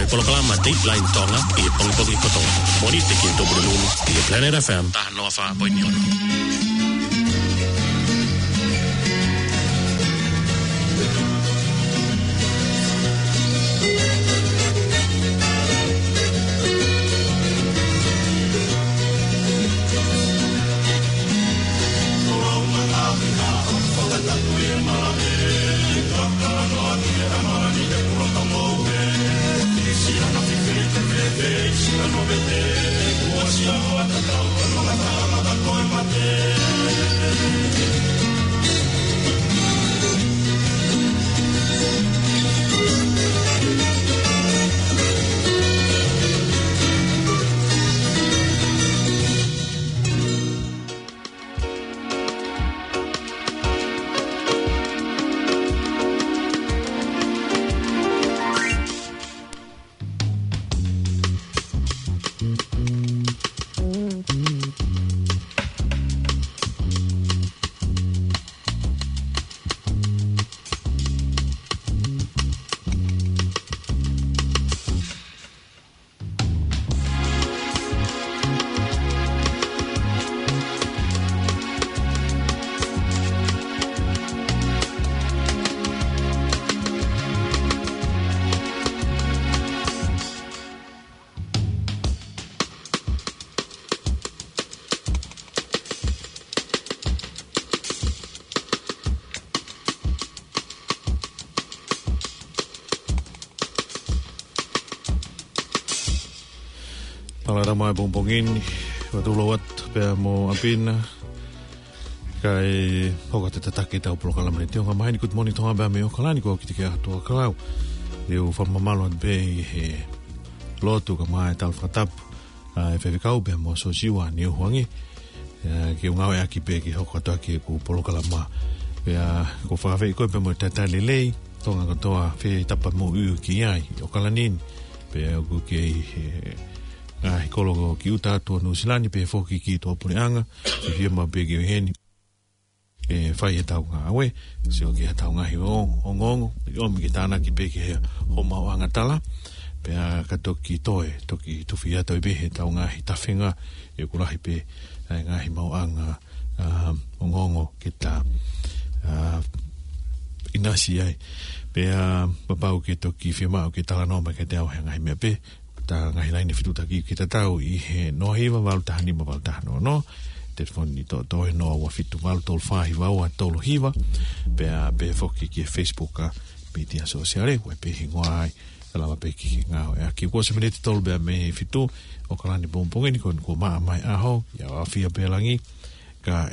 Polokalama Dateline Tonga i Pongpogi Kotonga. Mori te ki to Bululu i Planet FM ta no fa poiniono. Palara mai pompongin watulowat pea mo apina kai hoka te tatake tau Polokalama te onga mai good morning tonga ba me okalani ko kitike atua kalau eu famamalo be he lotu ka mai tal fatap e fekau be mo so siwa ni huangi ke unga ya ki pe ki hoka to ki ku Polokalama pea ko fa fe ko pe mo tata lelei tonga ko toa fe tapa mo u ki ai okalanin pe ku ke ai kologo ki uta to no silani pe foki ki to pureanga ki ma bege heni e fai ta nga we se o ki ta nga hi ongongo o mi tana ki pe ki o ma anga tala pe a ka to ki to fia to be he ta nga hi ta finga e kula hi pe nga hi ma anga ongongo ki ta inasi ai pe a papa ki to ki firma ki ta no ma ke te o nga hi me pe ta ngai lai ni fitu ta ki ta tau i he no hiva wal ta ni ma wal ta no telefoni ni to no wa fitu wal tol fa hiva wa tol hiva pe foki ki Facebook a media sociale we pe hingwai la pe ki nga ya ki ko se minute tol be me fitu o kala ni bompong ni ko ma mai aho ya afia pe langi ka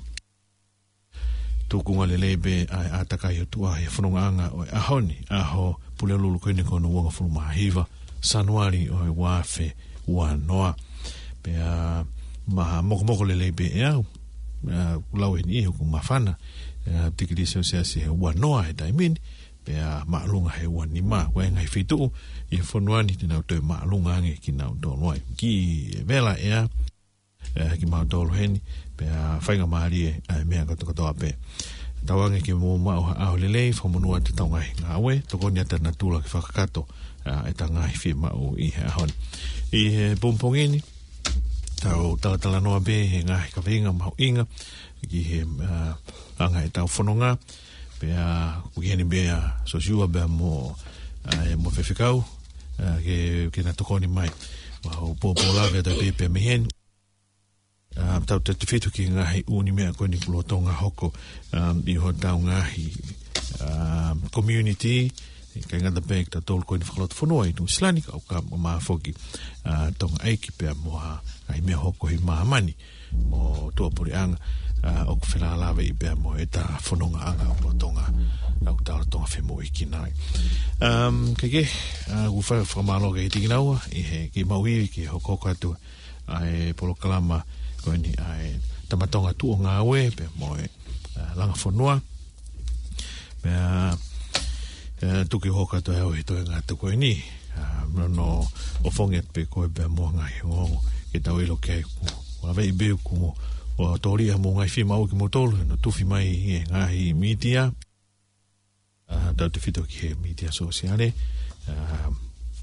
tu kunga le be ataka yo tu ai fununga anga o ahoni aho pule lulu ko ni ko no wa fu ma hiva sanuari o wafe wa noa pe ma moko le be ya lau ni ko mafana tikiri se wa noa e min pe ma lunga he wa ni ma wa ngai fitu i fonuani tina to ma lunga nge ki na do noi ki vela ya ki ma do hen pe fainga mari me ka to ape tawange ki mo ma o le fo mo te taunga ngawe to ko nyata natula ki fakakato e tanga hi firma o i hon i pompongini tau tala noa be he ngai ka venga mau inga ki he anga e tau fononga pe ku heni be so jua be mo fefekau ke na tokoni mai o popola ve da pe me hen tau te fitu ki ngai uni me ko ni kulotonga hoko i ho tau ngai community ka ngata pe ta tol ko ni falot fonoi no islamic au ka ma foki tong ai ki pe mo ai me hoko hi ma mani mo to purianga o ku fela la ve pe mo eta fononga anga o tonga au ta tonga fe mo ikinai ke u fa malo ke tinau i he ki maui ki hoko ka tu ai Polokalama ko ni ai tamatonga tu nga we pe mo langa fonua pe tuki hoka to e to nga to ko ni no o fonget pe ko be mo nga ho ke tau ilo ke ku wa ve be ku o tori mo nga fi mau ki motor no tu fi mai nga hi media da te fito ki media sociale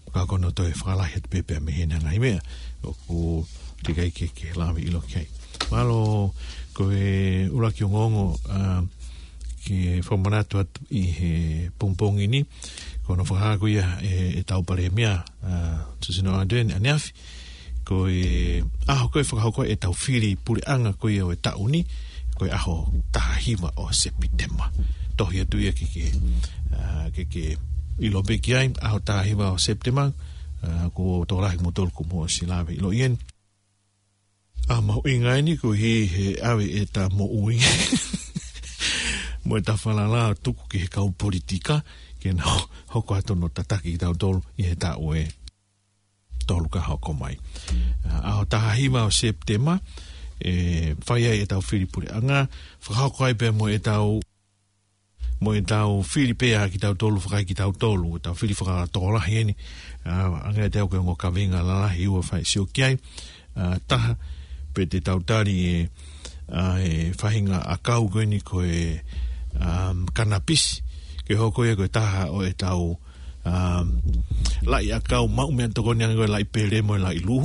ka kono to e whakalahi at pepe me hena ngai mea o ku tikai ke lawe ilo kei malo ko e ura ki o ngongo ki whamanatu atu i he pongpongi ni kono whakaku ia e tau pare mea tusino aduen aneafi ko e aho koe whakahoko e tau whiri puri anga ko ia o e tau ni ko e aho tahiwa o September tohi atu ia ke ilo beki ai aho tahiwa o September ko tōrahi motol ko mua silawe ilo ien mau ingai ni ko he awe e ta mo ui mo e ta whalala tuku ki he kau politika ke na hoko ato no tataki ki tau tolu i he ta ue tolu ka hoko mai aho tahiwa o September whai ai e tau whiripuri anga whakahoko ai pe mo e tau whiripea ki tau tolu whakai ki tau tolu e tau whiri whakatorahi eni anga e tau ke ngo kawenga lalahi ua whai sio kiai taha pe te tautari e whahinga a kau koeni ko e kanapisi ke hoko e koe taha o e tau lai a kau mau mea tokoni anga koe lai pere mo e lai luhu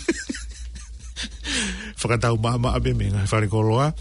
whakatau maa abe me ngai whare koloa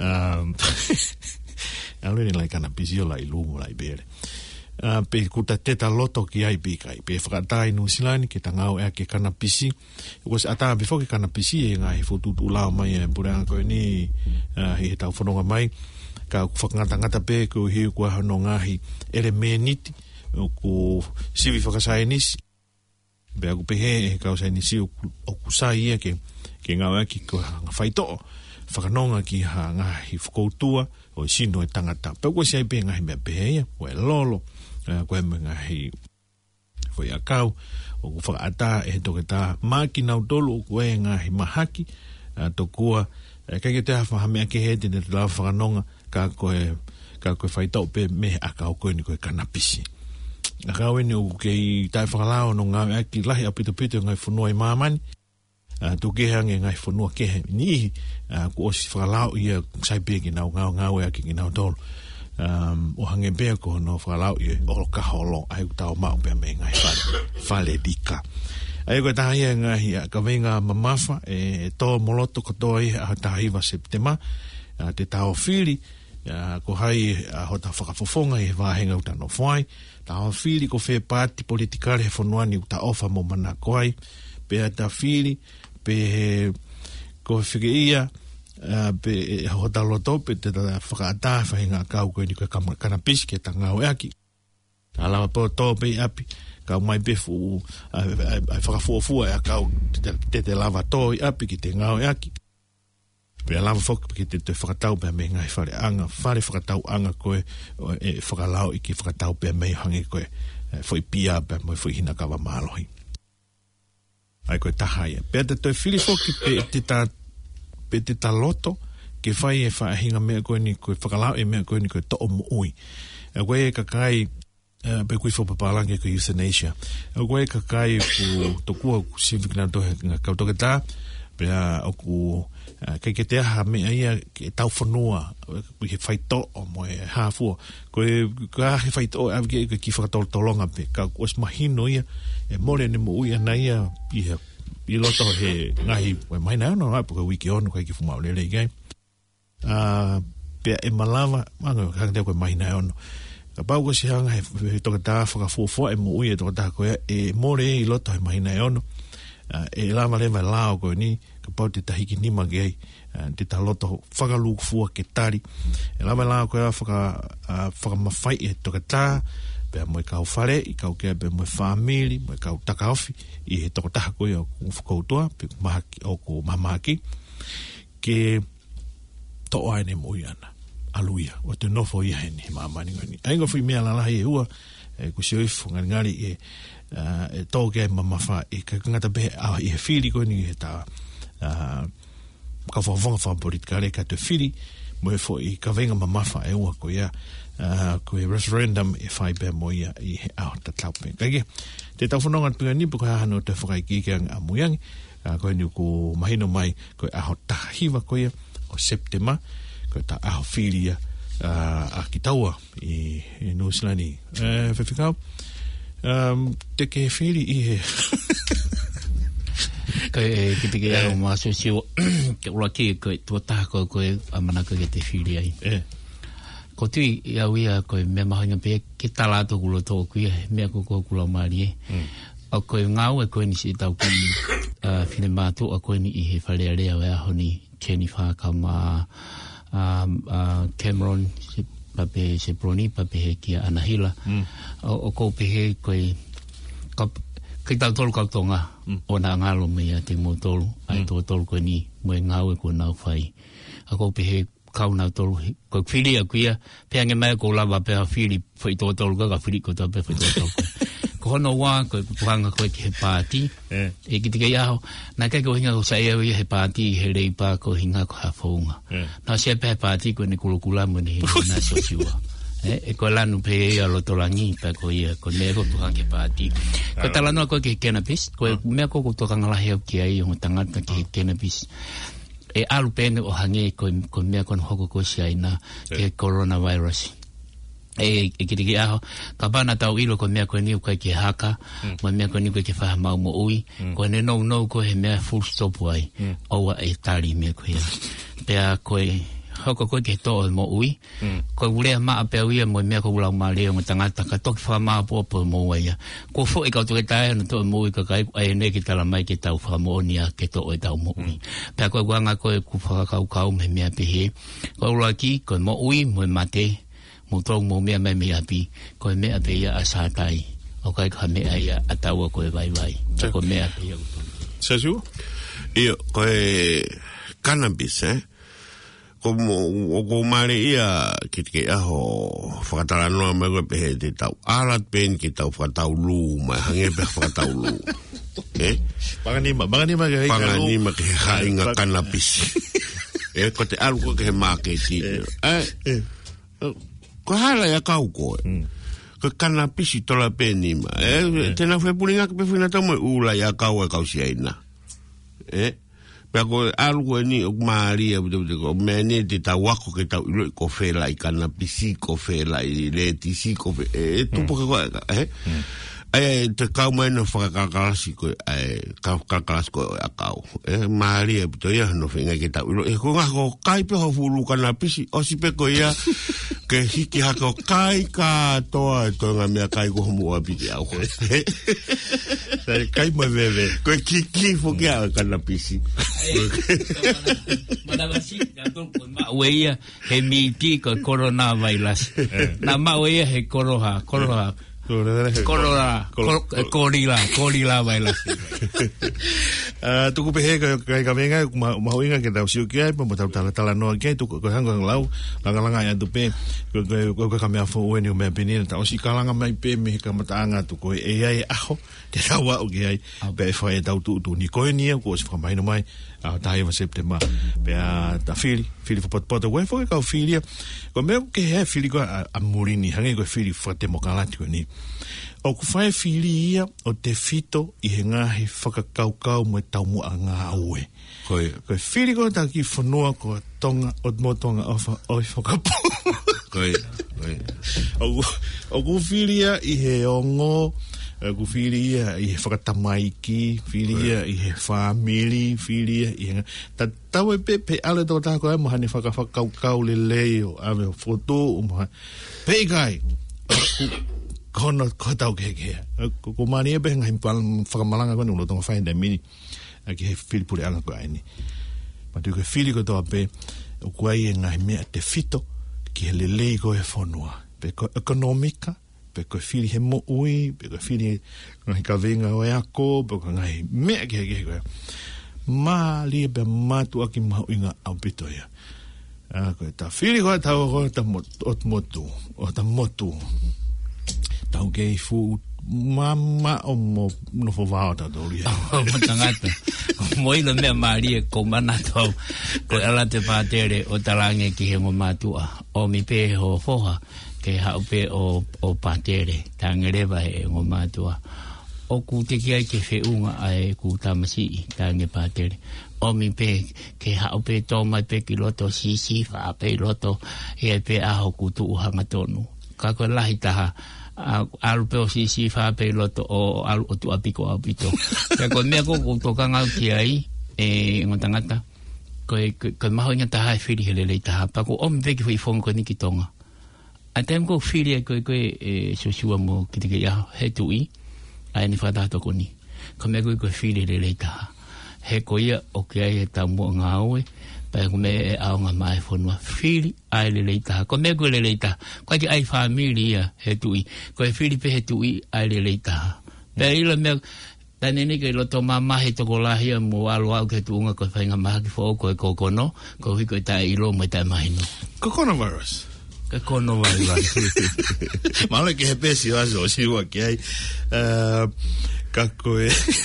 alu ni lai kanapisi o lai luhu lai pere pe kuta teta loto ki ai pikai pe whakatai nusilani ke tangau ea ke kanapisi was ata before ke kanapisi e ngai fotutu lao mai e puranga koe ni he tau whanonga mai ka whakangata pe ko hiu kua hano ngahi ere meniti ku sivi whakasainis pe aku pehe e kau sainisi o kusai ia ke ngau ea ki ko hanga whaito whakanonga ki ha ngahi whakoutua o sino e tangata pe kua siai pe ngahi mea pehe ia o e lolo koe mga hei foi akau o ku whakaata e toke tā maki nau tolu o koe ngahi mahaki to kua kai ke te hawhamea ke he te te lau whakanonga ka koe whaitau pe me akau koe ni koe kanapisi akau ene o kei tai whakalao no ngā aki lahi a pito ngai whanua i mamani tu kehange ngai whanua kehe nihi ku osi whakalao ia saipeki nau ngau e aki ki nau tolu o hange bea ko no whalau i o ka holo ai tau mau pe me ngai fale dika ai ko tahi ngai ka venga mamafa e to moloto ko toi a tahiwa September te tau fili ko hai ho ta whakafofonga i wahenga uta no whai tau fili ko fe party politikare he whanuani uta ofa mo mana koai pe ta fili pe ko whike ia pe hota loto pe te whakaata whahinga kau koe ni koe kanapisi ke ta ngau eaki alawa po tō pe api kau mai befu whakafuafua e kau te lava tō i api ki te ngau eaki pe alawa whok ki te whakatau pe me ngai whare whakatau anga koe e whakalau i ki whakatau pe me hangi koe whoi pia pe moi whoi hina kawa mālohi ai koe tahaia pe te toi whiri whoki pe te taloto ke whai e whahinga mea koe ni koe whakalau e mea koe ni koe to'o mo ui e koe e kakai pe kui whapapalange koe euthanasia e koe e kakai ku tokua ku civic na tohe ngā kautoke tā pe a oku kei ke te aha mea ia ke tau whanua he whaito o mo e hāfua koe he whaito e awike e ki whakatololonga pe ka os mahino ia e more ni mo ui ana ia i loto he ngahi we mai na no apu ko wiki ono kai ki fuma le gai pe e malava manga ka te ko mai na ono ka pau ko si hanga he to ta fa fo e mo ui to ta ko e more i loto he mai na ono e lava le vai lao ko ni ka pau te tahiki ni magai te ta loto fa lu fu ke tari e lava lao ko fa mafai e to ta pe mo ka fare i ka ke pe mo family mo ka taka ofi i he to ta ko yo ko to pe mahaki o ko mamaki ke to ai ne mo yana aluia o te no fo ia ni mama ni ngani ai go fui me ala la ua ku se fu ngari e to ke mama fa e ka ngata be a e fili ko ni ta ka fo fa politikare ka te fili mo fo i ka venga mama fa e ua ko ia ko referendum e fai be mo ia i a ta taupe kage te tau whanonga pia ni puka hano te whakai kikeang a muiangi ko ni ko mahino mai ko a hota hiwa ko ia o September ko ta a filia a kitaua i New Zealand whewhikau te ke whiri I he. Kai ki te ke au maso siwa ke ula ki koe tuataha koe amanaka ke te whiri ai. Ko tui ia uia koe mea mahoinga pe ke talato kulo tō kuia mea koko kulo maari e. A koe ngau e koe ni si tau ki whine mātu a koe ni I he wharea rea wea honi Jennifer Kama Cameron pape se proni pape he kia Anahila. O ko pe he koe kai tau tolu kau tonga o nā ngalo mea te mo tolu ai tō tolu koe ni mo e ngau e ko nau whai. A ko pe he kau nau tolu ko whiri a kuia pea nge mai ko lava pea whiri whai tō tolu ka whiri ko tau pe whai tō tolu ko hono wā ko puhanga koe ki he pāti e ki te kei aho nā kai ko hinga ko sa ea he pāti he rei pā ko hinga ko ha whaunga nā sea pe he pāti ko ne kulukula mo ne he nā so siwa e ko lanu pe e alotolangi pa ko ia ko ne ko puhanga ke pāti ko talanoa koe ke cannabis ko mea ko tokanga lahi au ki ai o tangata ke cannabis e alu pene o hange ko mea kono hoko ko siaina ke coronavirus e ki aho ka pana tau ilo ko mea koe niu kai ke haka mo mea koe niu kai ke whaha mau mo ui ko ne nou ko he mea full stop wai oua e tari mea koe pea koe hoko koe ke toa mo ui koe ulea maa pea uia mo mea ko ulau maa leo tangata ka toki wha maa popo mo waia ko fo e kau toke tae na toa mo ui ka kai ai ne ki tala mai ke tau wha mo onia ke toa e tau mo ui pea koe guanga koe ku whaka kau me mea pehe koe ula ki koe mo ui mo mate mo tau mo mea mai mea pi koe mea pe ia a sātai o kai ka mea ia a taua koe vai koe mea pe ia Sasu? Iyo koe cannabis ko mare ia ki te aho whakataranoa mai koe pehe te tau alat pen ki tau whakatau lu mai hange pe whakatau lu Panganima ke hainga cannabis ko te alu ko ke he marketi ko hala ya kau koe ko cannabis tola penima tena whe pulinga ke pe whina tau mai ula ya kau e kau siaina pea ko alu ni o maria ko meni te tau wako ke tau ilo ko whela I cannabis ko whela I letisi ko tupo ke koe te kau mai no whakakalasi ko kakalasi ko a kau maria to ia no whenga ke tau ilo ko ngā ko kai pe ho fulu cannabis o si pe ko ia ke hiki hako kai ka toa to ngā mea kai ko homu a piki au kai mai bebe ko kiki fo ke a cannabis Madawasi gato ko mauia he miti ko coronavirus na mauia he korila virus tuku pehe ka venga mahoinga ke tau siu kia mo tau tala no ke tuku ko hanga lau langa ya tupe ko ka me afo weni me penina tau si kalanga mai pe me ka matanga tuku e ai aho te tawa o ke ai pe fa e tau tu ni ko ni ko se fa mai no mai a tai va september pe a ta fili fo pot we fo ka fili ko me ke he fili ko a murini hange ko fili fo te mokalati ko ni o ku fai fili ia o te fito I he ngahi whakakaukau mo tau mo a ngā ue. Koe fili ko ta ki whanua ko tonga o mo tonga o whakapu. O ku fili ia I he ongo, o ku fili ia I he whakatamaiki, fili ia I he whamili, fili ia I he... Ta tau e pe ale tō tāko e mohani whakakaukau le leo, ame o whoto o mohani. Pe kai, kono ko tau ke ko mani e benga himpal whakamalanga ko nulo tonga whainda mini ki he whiri puri anga ko aini ma tu ke whiri ko toa pe o kuai e ngai mea te fito ki he lelei ko e whanua pe ko ekonomika pe ko whiri he mo ui pe ko whiri ngai ka venga o e ako pe ko ngai mea ki he koe ma li e pe matu aki mahu inga au pito ia ko ta whiri ko tau ko ta motu tau kei fu mama o mo no fo va ta do ria mo tangata mo ilo me maria ko mana tau ko ala te patere o talange ki he mo matua o mi pe ho foha ke ha pe o patere tangere ba e mo matua o ku te ki ai ke fe unga ai ku tamasi tange patere o mi pe ke ha pe to mai pe kiloto si fa pe loto e pe a ho ku tu hanga tonu ka ko lahi taha alu pe o si fa pe loto o alu o tu apiko apito ya ko me ko to kanga ki ai ngotangata ko maho nga ta hai fili hele le ta pa ko om ve ki fo ko ni ki tonga atem ko fili ko so siwa mo ki te ya he tu I ai ni fa ta to ko ni ko me ko fili le ta he ko ia o ke ai ta mo nga oe pa ko me a nga mai fo no fili ai le ta ko me ko le ta ko ki ai familia he tu I ko fili pe he tu I ai le ta pe ila me tanene ke lo toma mahe to ko la hia mo alo au ke tunga ko fainga maha ki fo ko no ko hi ko ta ilo mo ta mai no coronavirus mala ke pesi wa so si wa ke ai ka ko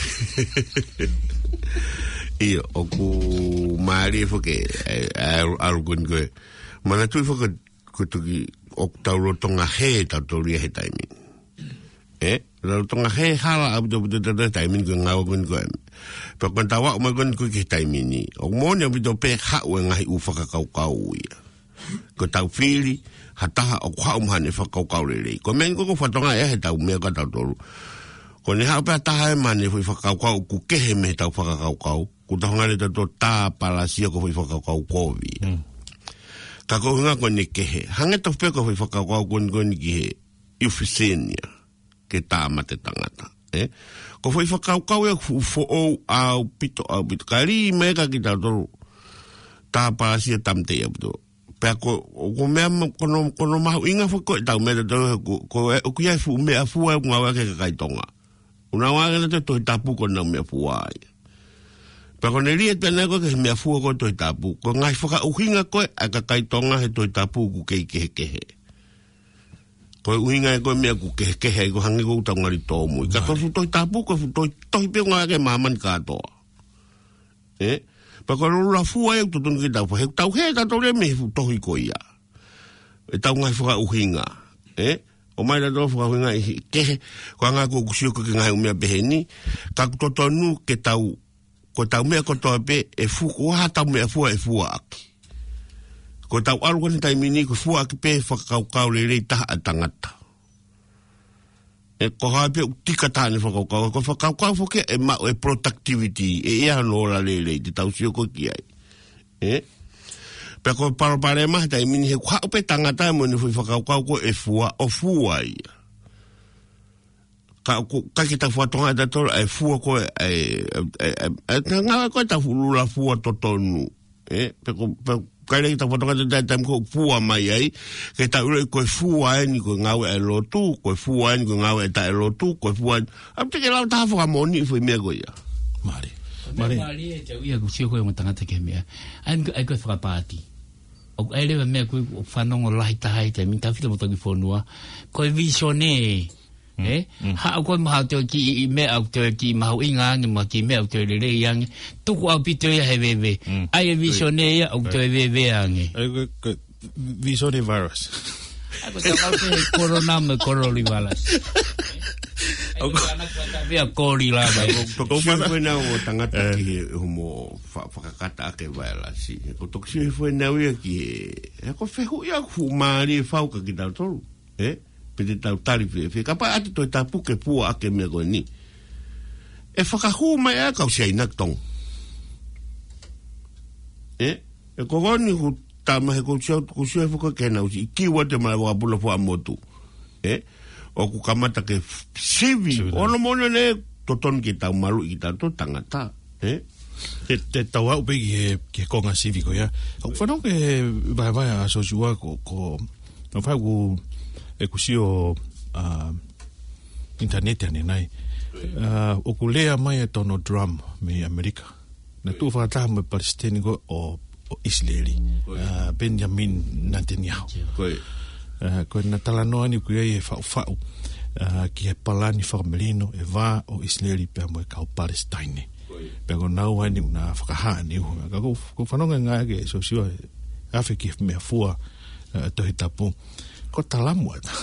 io o ku mari fo ke algun ko mana tu fo ko tu ki o taulo tonga he ta to ri he taimi la tonga he hala abdo taimi ko ngau kun ko pa kon tawa mo kon ko ki taimi ni o mo ne bido pe ha we ngai u fa ka kau ia ko tau fili hata o kwa umhane fa kau le ko men ko fa tonga he tau me ka tau tolu ko ne ha pa ta he mane fa kau ku ke he me tau fa kau ku tonga le to ta pala si ko fa kau ko vi ka ko nga ko ne ke he hanga to pe ko fa kau ko ni ki he ifisenia ke tāmate tangata, Ko foi whakau e fo au pito kari mega ki tātoru tā pāsia tamte e puto. Pea ko mea kono mahu inga whako e tau mea tātoru ko e kuia fu mea fua e ngawa ke kakaitonga. Una wāgana te toi tapu ko nau mea fua ai. Pea ko ne ria tēnei ko ke mea fua ko toi tapu. Ko ngai whaka uhinga ko e a kakaitonga he toi tapu ku kei kehe. Ko uinga e koe mea ku kehe ko hangi ko utangari tō mui. Ka ko futoi tapu ko futoi tohi peo ngā ke māman kātoa. Pa ko rura fua e ututun ki tau. He tau he tato re me futohi ko ia. E tau ngai whaka uhinga. O mai tato whaka uhinga e kehe. Ko hanga ko kusio ko ki ngai umea beheni. Ka kutotonu ke tau. Ko tau mea kotoa pe e fuku. Waha tau mea fua e fua aki. Ko tau aru ni taimini ko fua ki pe whakaukau le rei taha a tangata. E ko hape utika taha ni whakaukau. Ko whakaukau whoke e mao e productivity. E ea no la le rei te tau sio ko ki ai. Pea ko parapare maha taimini he kwa upe tangata e mo ni whakaukau ko e fua o fua ia. Ka ki ta fua tonga e tatora e fua ko ngā koe ta fulula fua totonu. Pea ko kairei ta fotoka te taim ko fua mai ai, ke ta ure koe fua e ni koe ngau e lotu, koe fua e ni koe ngau e ta e lotu, koe fua e... Am te ke lau taha whaka moni i fui mea koe ia. Mari. Mari e te uia kusio koe mo tangata ke mea. Ai koe whakapāti. O ai lewa mea koe whanongo lahi taha i te mi tawhita mo toki whonua. Koe visionee. Ha ko ma to ki me au to ki ma inga ni ma ki me au to le yang tu ko apito ya heveve ai visione ya au to heveve ange visione virus ako ta corona me coronavirus au ana kwata via corona ko foi na o tangata ki mo fakakata ke vaila si ko to si foi na o ki e ko fehu ya fumari fauka ki ta to pete tau tari fe kapa ati toi tapu ke pua ake mea koe ni e whakahu mai a kau siai nak tong e kogoni ku tamahe ku siai fuka ke nau si kiwa te mai wakapula fua motu o ku kamata ke sivi ono mono ne toton ki tau malu ki tau to tangata te tau au pegi ke konga sivi ko ya whanau ke vai a sosua ko whai ku e kusio internet ane nai o kulea mai e tono drum me Amerika na tu whakataha me Palestini ko o Israeli Benjamin Netanyahu ko na talanoa ni kuia e whau ki he palani whakamelino e wā o Israeli pia mo e kau Palestine pia ko nau hai ni una whakahaa ni ko whanonga ngai ke so siwa afe ki mea fua tohi tapu ko talamu ata.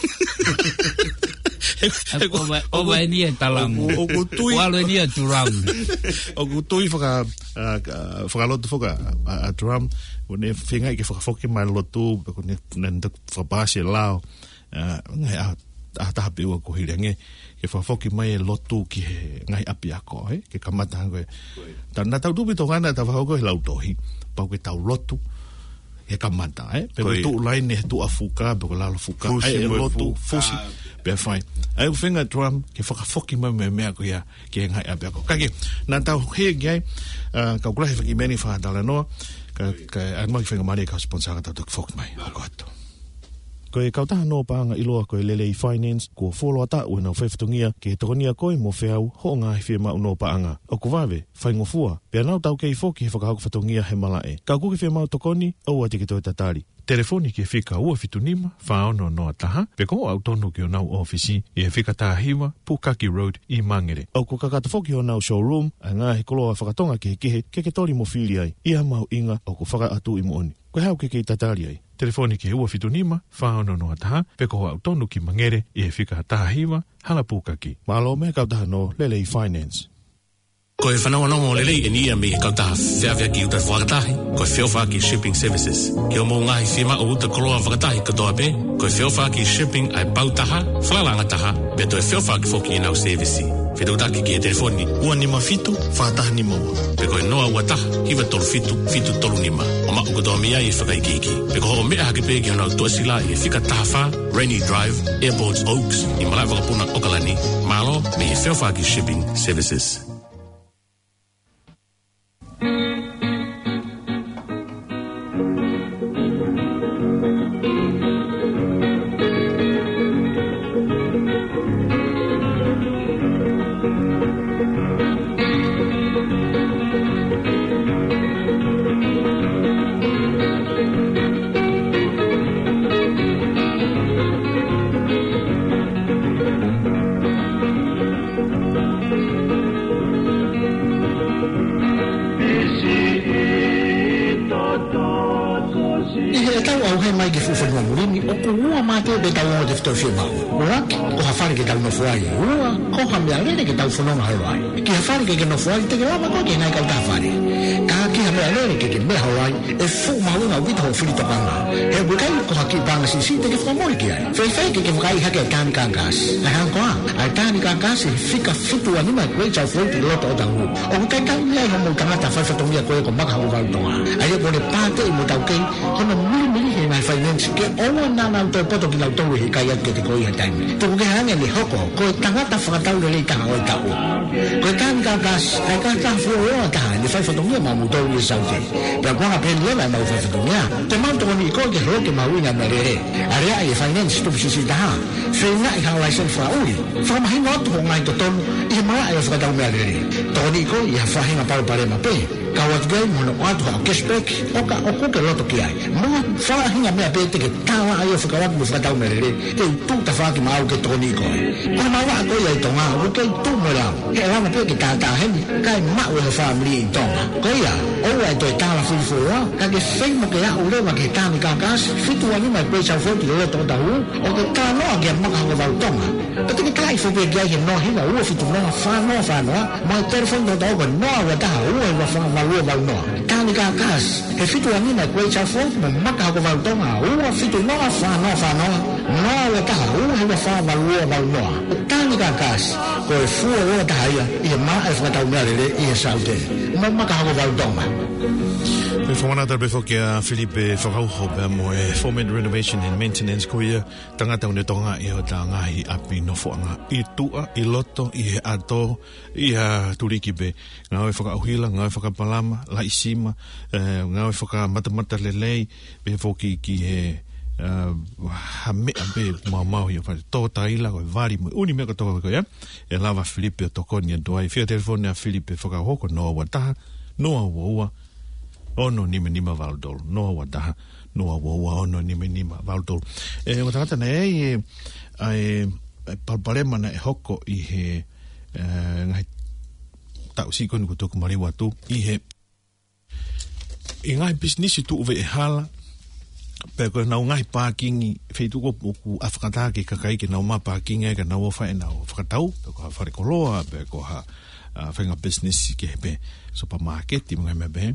O vai ni talamu. O kutui. O alo ni drum. O kutui whaka lotu whaka a drum. O ne whengai ke whaka whoki mai lotu. Ko ne ndak whabasi lao. Ngai taha pe ua ko hirenga ke whafoki mai lotu ki he ngai api ako, ke kamata koe. Tana tau tupi tōngana ta whahoko he lautohi, pau ke tau lotu, he kamata, pe ko tu ulaine he tu afuka, pe ko lalo fuka, lotu, fusi, pe fai. Ai uwhenga drum, ke whakafoki mai mea ko ia, ke ngai api ako. Kake, nā tau hea kiai, kau kulahi whakimeni whakatala noa, ka anmaki whenga mani ka sponsara tau tuk whok mai, hoko atu. Ko e kautaha no paanga iloa ko e Lelei Finance, ko foloa ta ue nau whewhitungia ke tokonia koe mo whiau ho ngā he whia mau no paanga. O ko wawe, whaingofua, pia nau tau kei foki he whakahauka whatungia he malae. Ka kuki whia mau tokoni, au ati ki toi tatari. Telefoni ki whika ua fitunima, whaono noa taha, pe ko au tonu ki o nau ofisi, i he whika taha hiwa, Pukaki Road, i Mangere. Au ko kakata foki o nau showroom, a ngā he koloa whakatonga ki he kihe, ke tori mo whili ai, i ha mau inga, au ko whaka atu i mo oni. Ko hau ke kei tatari ai. Telefoni ki ua fitunima, whaono noa taha, pe ko au tonu ki Mangere, i he whika taha hiwa, hanga Pukaki. Malo me kautaha no Lelei Finance. Ko e whanau anongo lelei e nia me kautaha whiawhia ki uta whakatahi, ko e whiawha ki shipping services. Ki o mō ngahi whima o uta koroa whakatahi katoa pe, ko e whiawha ki shipping ai pautaha, whalalanga taha, pe to e whiawha ki whoki i nau servisi. Whitautaki ki e telefoni, ua nima fitu, whakataha nima ua. Pe ko e noa ua taha, hiwa tolu fitu, fitu tolu nima. O maku katoa mea i whakaikiki. Pe ko ho mea hake pe ki o nau tuasila i e whika taha wha, Rainy Drive, Airports Oaks, i malai wakapuna Okalani, malo me e whiawha ki shipping services. Fononga Hawaii. Ki hawhare ke no fuai te rawa ko ke nai ka tawhare. Ka ki ha mea ke me Hawaii e fu maunga wita ho filita panga. He bukai ko haki panga si te ke whamori ki ai. Whai ke whakai hake tani ka gas. A hang koa, a tani ka gas e whika fitu anima koe chau fuai te loto o tangu. O bukai tau mea i homo tangata whaifatongia koe ko maka hau wautonga. A ia kone pāte i mo tau kei, hono mili he mai finance ke owa nana uto poto ki lau tau he kai ake te koe ha taimi. Tuku ke hange ni hoko, koe tangata whakatau le taha o tau. Koe tani ka gas, ai ka tafu o taha, ni whaifatongia ma mutou i saute. Pea kua ka pēni ema mau whaifatongia. Te mautonga ni koe ke hoke mauina na rere. A rea i finance tupu sisi taha. Whenga i hao laisen whauri. Whamahinga otu ho ngai to tonu, i maa e o whakatau mea rere. Toni koe i ha whahinga pare ma pe. Ka wat gai mono atu ha cashback, oka o kuke loto ki ai. Mua whahinga mea pe te ke tawa ai o whakawatu mo whakatau mea rere. Te tuta whaki mau ke toni koe. Koe mawa a koe ai tonga, o kei tu mo rau. He rama pe ke tātā hemi, kai mau e whamri i tonga. Koe ia, o ai toi tāla whiwhua, ka ke whaimo ke au rewa ke tāni kākas, fitu anima koe chau whoti o loto o tahu, o ke tānoa ke maka hanga wau tonga. Pate ke kai whope ki ai he no hinga ua fitu noa whanoa, mai telefon do tau ka noa wa taha ua i wa whangalua wau noa. Tāni kākas, he fitu anima koe chau whoti, ma maka hanga wau tonga, ua fitu noa whanoa, noa wa taha ua i wa whangalua wau noa. Tāni kākas, koe fua ua taha ia, i maa e whakatau mea rere i e saute. Ma maka hanga wau tonga. Me whamanata befo ki a Filipe whakauho pe mo e Foreman Renovation and Maintenance ko ia tangata une tonga i o ta ngahi api no whoanga i tua, i loto, i he ato, i a turiki pe ngā e whakauhila, ngā e whakapalama, la isima, ngā e whakamata lelei pe whoki ki he ha mea pe mau i o whare tō taila koe vari mo uni mea katoka koe ia e lava Filipe o tokoni a doai whia telefone a Filipe whakauhoko noa wa taha, noa wa ono nima valdol no wa da no wa ono nima valdol o tata nei ai palparema na hoko i he ngai tau si kon ko mari watu i he i ngai business tu ve hala pe ko na ngai parking feitu ko ku afkata ki kakai ki na ma parking e ka na wo fa na fakatau ko fa ko loa pe ko ha fenga business ki be supermarket ti ngai me be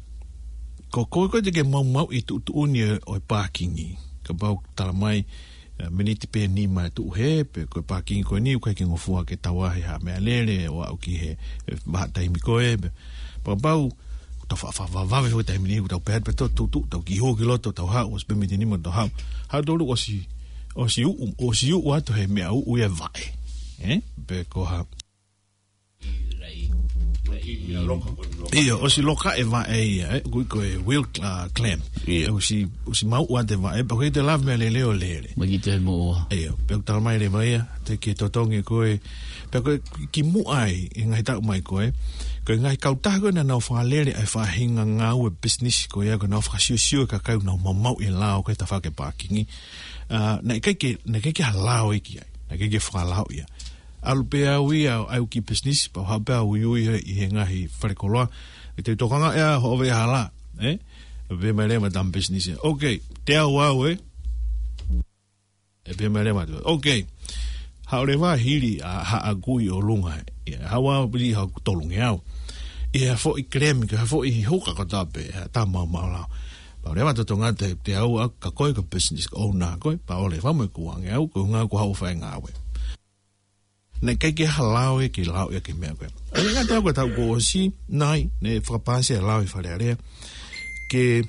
ko te ke mau i tu uni o parking i ka bau tala mai miniti pe ni mai tu he pe ko parking ko ni ko ke ngofua ke tawa he ha me alele o au ki he ba tai mi ko e pa bau ta fa va ve ta mi ni ta pe pe to tu ta ki ho ki lo to ta ha os pe mi ni mo to ha do lu o si u wa to he me au u e vai pe ko ha o si loka e va ko e will clam o si mau wa de va pa ko te lave me le ma ki te mo pe ta mai le vai te ki to tongi ko e pe ko ki mu ai ngai ta mai ko e ko ngai ka ta ko na no fa le ai fa hinga nga o business ko ya ko no fa siu ka ka no mau e lao ko ta fa ke parking na ke halao iki na ke fa lao ya alpea wia au ki business pa haba ui i ngahi farekoloa te tokanga ea ho ve hala ve mele ma dam business okay te wa we ve mele ma okay ha le va hili ha agui o lunga ha wa bi ha tolunga e fo i krem ka fo i hoka ka tape ta ma la pa le va to tonga te au ka ko business owner ko pa ole va mo ku anga ko nga ko ha fa nga we na ke halao e ki lao e ki mea koe. E nga tau koe tau ko si nai ne whakapase e lao i whare area ke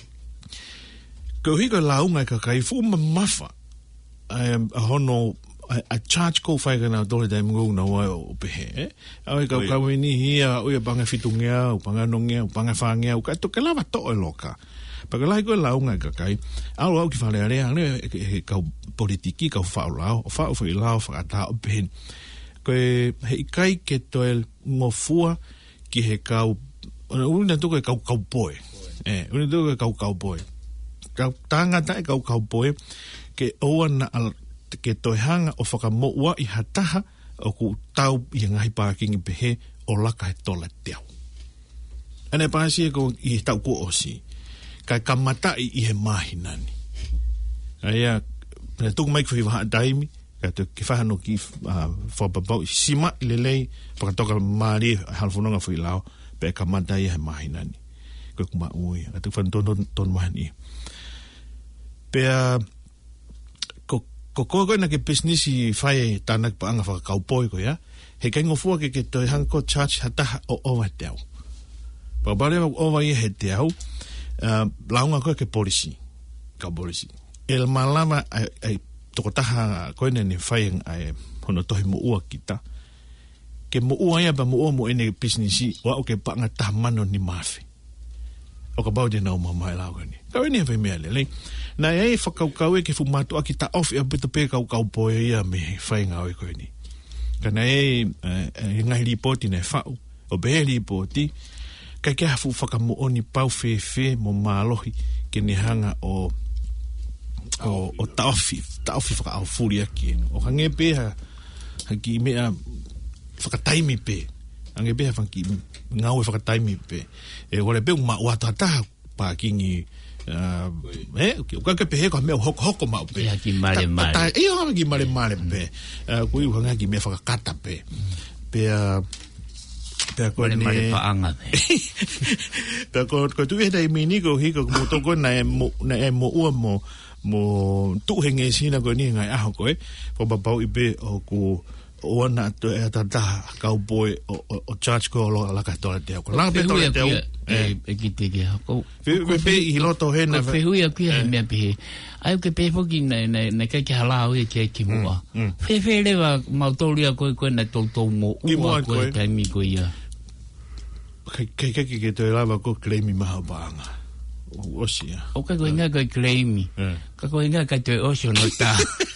hiko lao ngai ka kai fu mafa a hono a charge ko whai kana dole dai mungu na wai o pehe au e kau kau ni hia o e panga fitungea o panga nongea o panga whangea o ka toke lava to e loka paka lai koe lao ngai ka kai au ki whare area he kau politiki kau whao lao o whao whai lao whakata o pehe koe hei kai ke toel ngofua ki he kau una tuko e kau poe una tuko e kau poe kau tangata e kau poe ke oa na ke toi hanga o whakamoua i hataha o ku tau i ngahi parking i pehe o laka he tola teau ane pāsi e ko i tau ko osi kai kamata i he mahinani aia tuku mai kuhi waha daimi kato ke whahano ki whapapau sima i lelei whakatoka maari halfononga whi lao pe ka madai he mahinani koe kuma ui kato whanton mahani pe ko koe na ke business i whae tānak pa anga whakaupoi ko ya he kai ngofua ke toi hanko charge hataha o owa teau pa bare owa i he teau launga koe ke policy ka policy el malama ai toko taha koe ne whai ai hono tohi mo ua kita ke mo ua ia pa mo ua mo ene businessi wa o ke panga taha mano ni mafi o ka bau de nau mamai lau kani kau ene whai mea lelei na ei whakaukau e ke fumatu a ki ta off ia pita pe kau poe ia me whai ngau e koe ni kana ngahi ripoti ne whau o behe ripoti kai ke hafu whakamu oni pau fe mo malohi ke ni hanga o taofi whaka au furi aki o hange pe ha ki mea whakataimi pe hange pe ha whanki ngau e whakataimi pe e wale pe ma uatata pa kingi o kake pe he ko mea hoko mau pe ki mare ki mare pe kui uhanga ki mea whakakata pe pe ko ni mare paanga pe ko tu e dai mini ko hiko mo toko na e mo ua mo tu henge sina ko ni ngai aho ko po babau ibe o ku ona to e tata cowboy o charge ko la ka to te ko la pe to te e ki te ke ko pe i loto he na pe hui aki me pe ai ke pe fo ki na ke hala o ke ki mo fe le va mautoria ko na to mo u ko te mi ko ia ke to lava ko claim ma banga osia o ka goinga ka claim ka goinga ka te osio no ta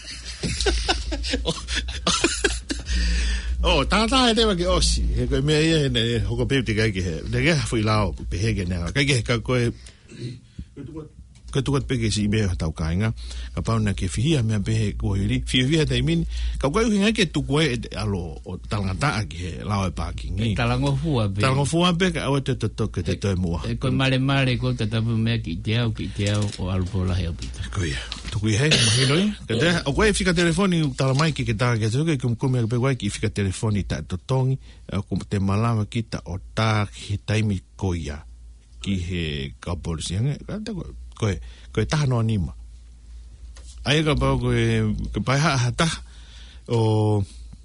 tata e te wa ke osi he ko me ia ne hoko pe te ka ke he de ga fui lao pe he ke na ka ke ka ko ka tu pe ke si be ta ka nga ka pa na ke fia me pe he ko ri fia te min ka ko hinga ke tu ko alo o talangata ke lao e parking ni talango fua pe ka o te ke te to mo ko male ko te tapu me ki te au o alpo la he opita ko ia tu ko he imagino que te o ko fica telefoni tala mai ke ta ke ke ko me pe ki fica telefoni ta to tongi ko te malama kita o ta he taimi ko ia ki he ka polisi nga ko ta no anima Ai ka pa ko pai hata o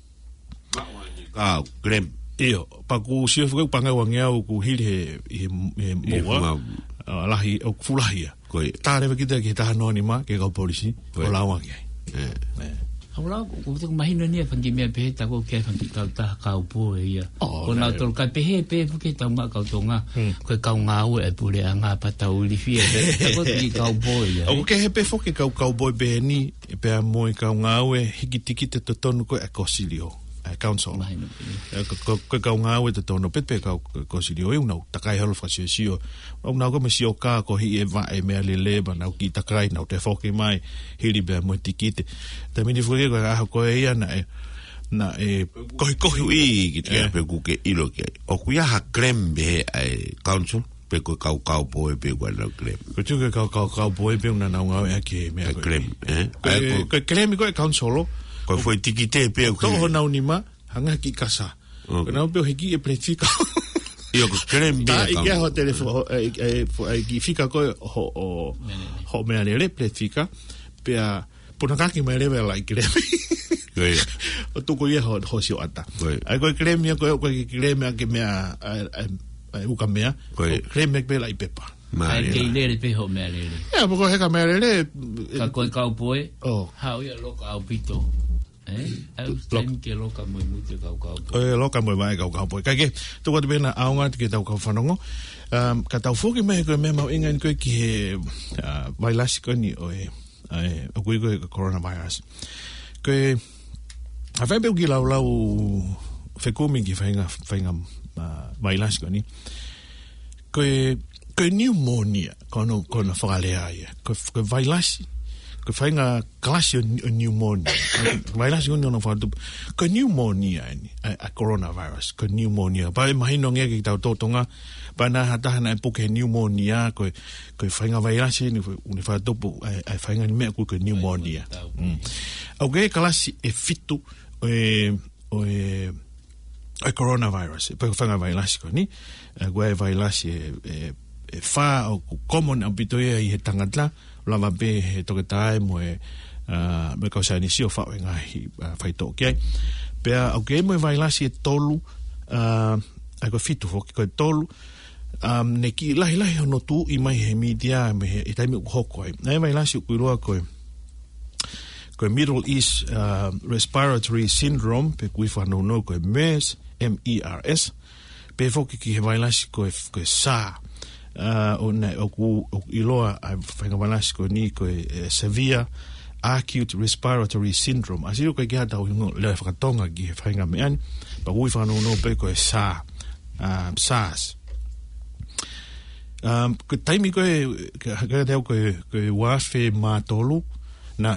ka krem io pa ku si fu panga wangea ku hile he moa lahi o fulahia ko tare kita kita anonima ke ka polisi o lawa ke Aula ko tu mahina ni fangi me pe ta ko ke fangi ta ka upo ia ko na tol ka pe ke ta ma ka tonga ko ka nga u e pule anga pa ta uli fie ta ko ki ka upo ia o ke pe fo ke ka boy be ni pe mo ka nga u hikitiki te tonu ko ekosilio council ko ka nga we te tono pepe ka ko si dio una takai holo fasio una ko me si o ka ko hi e va e me le ba na ki takai na te foki mai hili be mo tikite te mini fuge ko ha ko e na ko i ki te pe ku ke ilo ke o ku ya ha krembe ai council pe ko ka boy pe ko na krem ko tu ke ka boy pe una na nga e ke me krem ko krem ko council ko foi tikite pe ko na unima hanga ki kasa na pe hiki e planifica io ko krem be ka i ho telefono ki fika ko ho me ale planifica pe a pona ka ki me le la krem o tu ko ye ho si ata ai ko krem ya ko krem ya ke me a u ka me krem be la i pepa Ai ke le pe ho me le ya mo ko he ka me le ka boy ha o ya lo ka pito au tem ke loka mo te kau loka mo mai kau boy kage tu ko bena aunga ke tau ka fanongo ka tau foki me ko me mau ingan ko ki he virus ko ni o ko coronavirus ko a fe be ki lau fe ko mi ki fainga virus ko ni ko pneumonia kono whakalea ia. Ko vailasi, ko whainga klasi o pneumonia. Vailasi kono whakatupu. Ko pneumonia ni, a coronavirus, ko pneumonia. Pa e mahino ngea ki tau tōtonga, pa nā hatahana e puke pneumonia, ko whainga vailasi ni whakatupu, e whainga ni mea ko pneumonia. Au ke klasi e fitu o coronavirus, pa whainga vailasi ko ni, koe vailasi e wha o common au pitoia i he tangata, lava pe he toke tae mo me kausa ni si o wha o ngahi whaito ok. Pea au ke mo e vailasi e tolu, ai koe fitu hoki koe tolu, ne ki lahi hono tu i mai he media, e taimi u hoko ai. Nei vailasi u kuirua koe Middle East Respiratory Syndrome, pe kui whanau koe MERS, MERS, pe foki ki he vailasi koe SARS, o iloa ai whainga vailasi koe ni koe Severe Acute Respiratory Syndrome. Asiro koe ki hata o ingo lea whakatonga ki he whainga meani, pa kui whanau pe koe SARS. Koe taimi koe, kaya teo koe wafe mātolu, na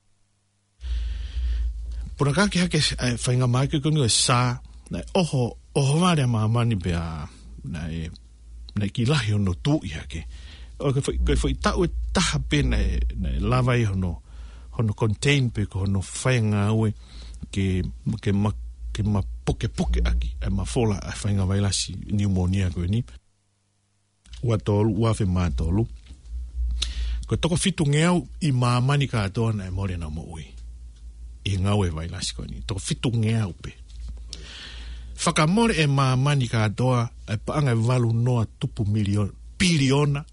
puna kake hake whainga mai koe koe SARS, na oho vare maamani pea, na ki lahi hono tu i hake. O koe whai tau e taha pe na lawai hono contain pe ko hono whainga aue ke ma poke aki, e ma fola a whainga vailasi pneumonia koe ni. Ua tolu, ua whi mātolu. Koe toko fitu ngeau i maamani ka atoa na e more na mo ui. I ngau e vailasi koe ni. Toko fitu ngeau pe. Whakamore e maamani ka atoa e paanga valu noa tupu biliona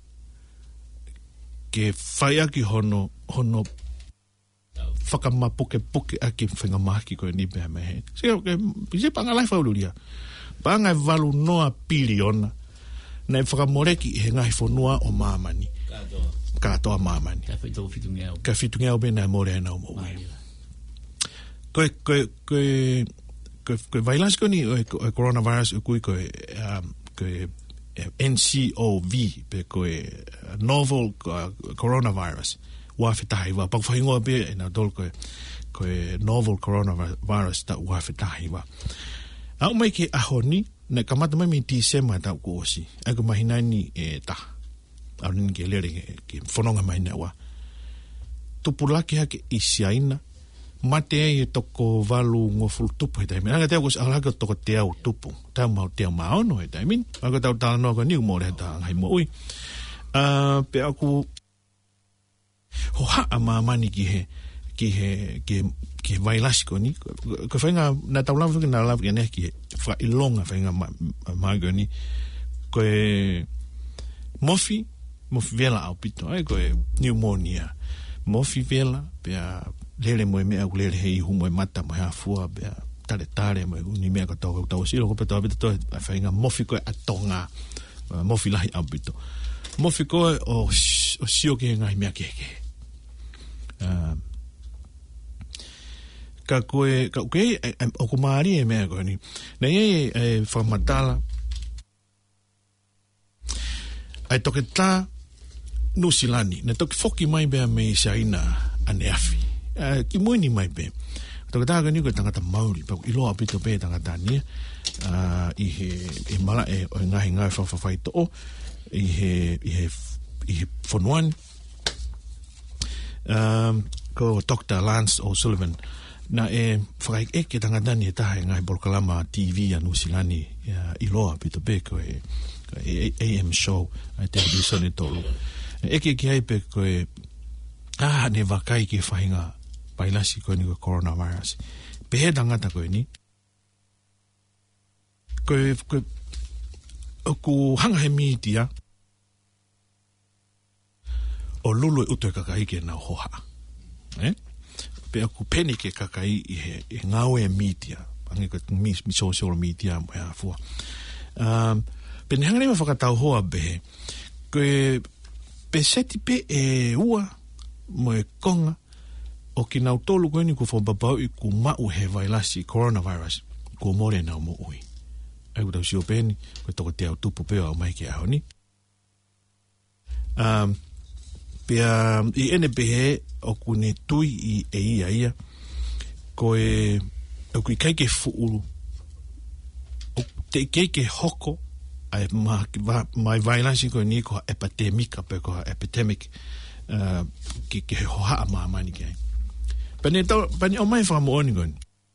ke whaiaki hono whakamapuke aki whenga maki koe ni pēha mehe. Se paanga lai whaururia. Paanga valu noa biliona na e whakamoreki he ngahi whanua o maamani. Ka atoa maamani. Ka fitu ngeau pēna e more e nau mo ui. Koe vailasi koe ni o coronavirus o koe NCOV pe koe novel coronavirus wafetahi wa pak whaingoa pe e na tol koe novel coronavirus ta wafetahi wa au mai ke ahoni na kamata mai mi tisema ta ko osi ako mahinani e ta au ni ke lere ke fononga mai na wa tupulaki hake isiaina mate e toko valu ngoful tupu he taimin. Anga teo kus alaka toko teau tupu. Tau mau teau maono he taimin. Anga tau tala noa ka niu mo le ta ngai mo ui. Pe aku ho haa maamani ki vailasi ko ni ko whainga na tau lawa na lawa ki ki wha ilonga whainga maago ni ko mofi vela au pito ai ko pneumonia mofi vela pia lele mo mea ku lele hei hu mo mata mo ha fua pia tare mo ni mea ko tau silo ko pito to whainga mofi ko atonga mofi lahi au pito mofi ko o sio ke ngai mea keke ka koe o kumari e mea koe ni na ie whamatala ai toke tā nusilani na toke foki mai bea me isaina ane afi ki muini mai bea toke tā ka ni koe tangata mauri pa iloa pito bea tangata nia i he mala e o ngahi ngai whawhawhai to'o i he whanuani ko Dr. Lance O'Sullivan na whakai eke tangatani he taha ngai Borokalama TV a nusilani i loa pito bea koe AM show ai television e tolu eke ki ai pe koe ne wakai ki whainga pailasi koe ni koe coronavirus pe he tangata koe ni koe ku hanga he miitia o lulu e uto e kakai ke na hoha pe aku penike kakai i he ngau e miitia ange koe mi social media mo ya fua pene hanga nema whakatau hoa behe koe pe seti pe e ua mo e konga o ki nau tolu koe ni ku whambabau i ku mau he vailasi coronavirus ku more nau mo ui ai ku tau sio peni koe toko te au tupu peo au mai ki aho ni pia i ene behe o ku ne tui i e ia koe o ku i kai ke fuuru o te ke hoko ai mai vailasi ko ni ko epidemic pe ko epidemic ki ho ha ma mani ke pani o mai fa mo oni gon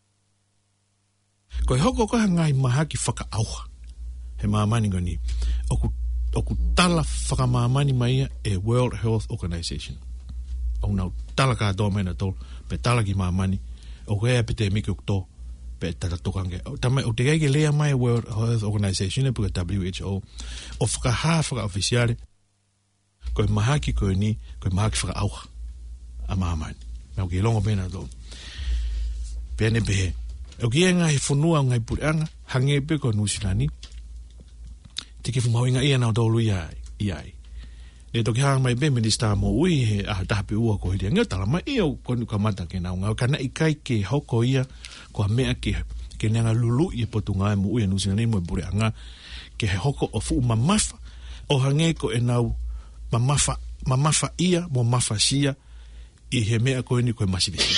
ko hoko ko ngai ma ki faka au he ma mani gon ni oku tala faka ma mani mai e World Health Organization o na tala ka do mena to pe tala ki ma mani o ko epidemic to tata tokange tama o te ke lea mai World Health Organization e puka WHO o whaka officiale koe mahaki koe ni koe mahaki whaka auha a mahamani me o ki longo pena to pene pehe o ki e ngai whunua ngai pureanga hange pe koe nusilani te ke whumawinga ia nao tolu iai e toki hanga mai be minister mo ui he tahape ua ko hiria ngau tala mai eo konu ka mata ke nao ngau kana ikai ke hoko ia ko mea ke nenga lulu i potunga mo ui nusi nei mo bure anga ke he hoko o fu mamafa o hange ko e nau mamafa ia mo mafa sia i he mea ko ni ko masibisi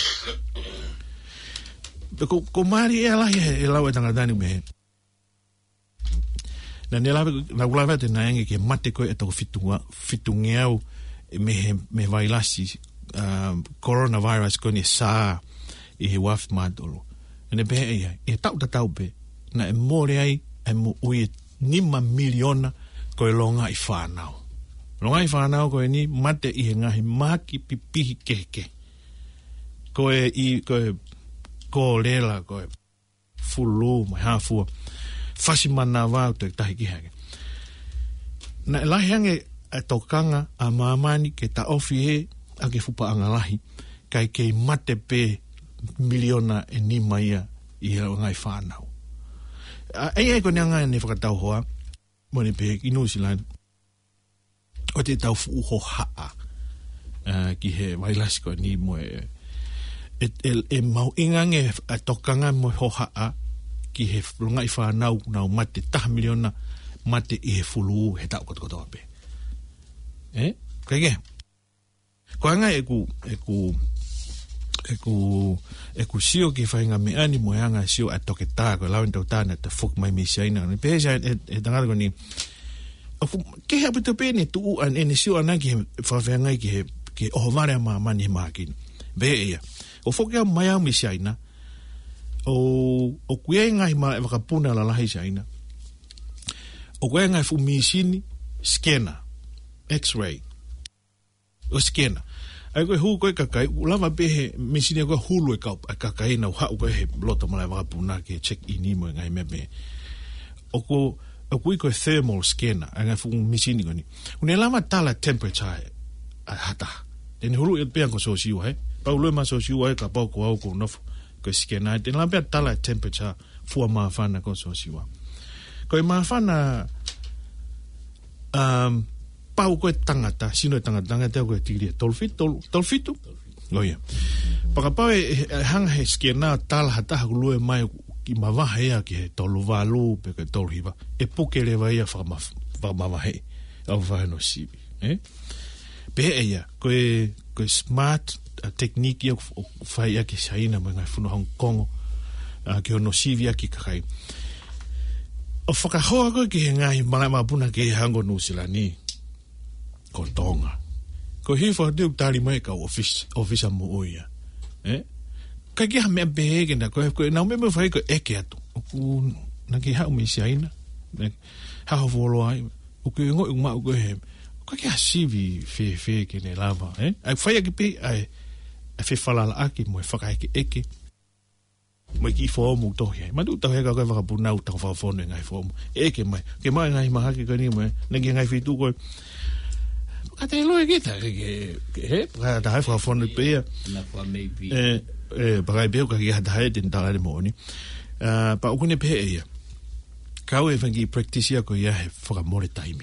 ko mari e la e lawa tanga dani me na na ulava te na nge ke mate ko e to fitungeau me vailasi coronavirus ko ni sa i he waf madolo ene be e tau be na e more ai e mo ui nima miliona ko e longa i whanau ko e ni mate i he ngahi maki pipihi keke ko e ko lela ko e fulu mai hafua fasi mana wau te tahi ki hake. Na lahi hange a tokanga a mamani ke ta ofi he a ke fupa anga lahi kai kei mate pe miliona e nima ia i heo ngai whanau. Ei ko neanga ne whakatau hoa mone pe i New Zealand o te tau fu ho haa ki he wailasi ko ni mo e mau ingange a tokanga mo ho haa ki he lunga i whanau nau mate taha miliona mate i he fulu he tau koto ape. Kage? Ko anga e ku sio ki whainga me ani mo anga sio a toke tā ko lawen tau tāna te fuk mai me siaina. Ni pēsa e tangata ko ni ke hea pito pēne tu uan ene sio ana ki he whawhengai ki he ohovare a mani he mākini. Be ea. O fuk ea mai au me siaina o kuei ngai ma e wakapuna la lahi siaina. O kuei ngai fu misini scanner, x-ray, o scanner. ai koe hu koe kakai lava be misini ko hulu e kakai na ha koe he loto mala va puna ke check in mo ngai me be o ko thermal scanner anga fu misini ko ni une lava tala temperature a hata den hulu e pe ko so siwa he pa ulo ma so siwa ka pa ko au ko no ko scanner den lava tala temperature fu ma fana ko so siwa ko ma fana pau koe tangata, sino tangata koe tiri tolfitu. Loia. Pakapau hanga he skena tala hata hakulue mai ki mawaha ea ki he tolu walu pe koe tolu hiwa. E puke lewa ea whamamahe au whaheno sibi. Pehe ea, koe smart technique ia whai ake saina mai ngai whunu Hong Kong ki hono sibi aki kakai. O whakahoa koe ki he ngai malai mapuna ki he hango nusilani. Ko tonga. Ko hifa teu tari mai ka office mo oia. Ka ki ha me bege na ko na me fai ko eke atu. Ku na ki ha me siaina. Ha ho volo ai. O ke ngo uma ko he. Ko ki ha sivi fe ke ne lava, Ai fai ki pe ai fe fala aki mo fa ki eke. Mo ki fo mo to he. Ma du to he ka va puna u ta fa fo ngai fo. Eke mai. Ke mai ngai ma ha ki ni mo. Na ki ngai fi tu ko Ate loe kita ke ta hai fra fond pe na fa maybe ba be ka ya da den da le moni pa o kune pe ya ka o evangi practice ya ko ya fra more time